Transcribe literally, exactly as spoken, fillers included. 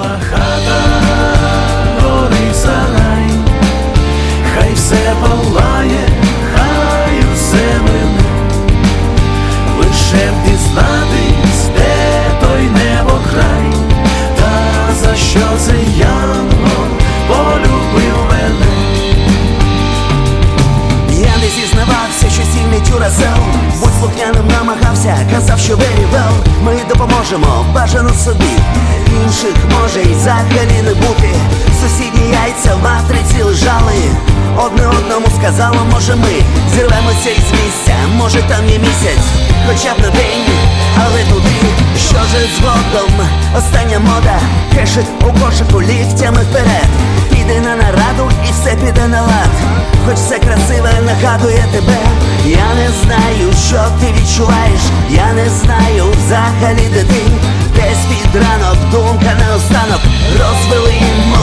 Ціла хата, горить сарай, хай все палає, хай усе мине, лише б дізнатись, де той небокрай, та за що цей янгол полюбив мене. Я не зізнавався, що сильний тюразел, будь слухняним намагався, казав, що very well. Ми допоможемо, бажано собі, інших може й взагалі не бути. Сусідні яйця в матриці лежали, одне одному сказало, може ми зірвемося із місця, може там є місяць, хоча б на день, але туди, що же згодом, остання мода, кешик у кошику ліктями вперед. Піди на нараду і все піде на лад, хоч все красиве нагадує тебе. Я не знаю, що ти відчуваєш, я не знаю взагалі, де ти. Десь під ранок, думка наостанок, роз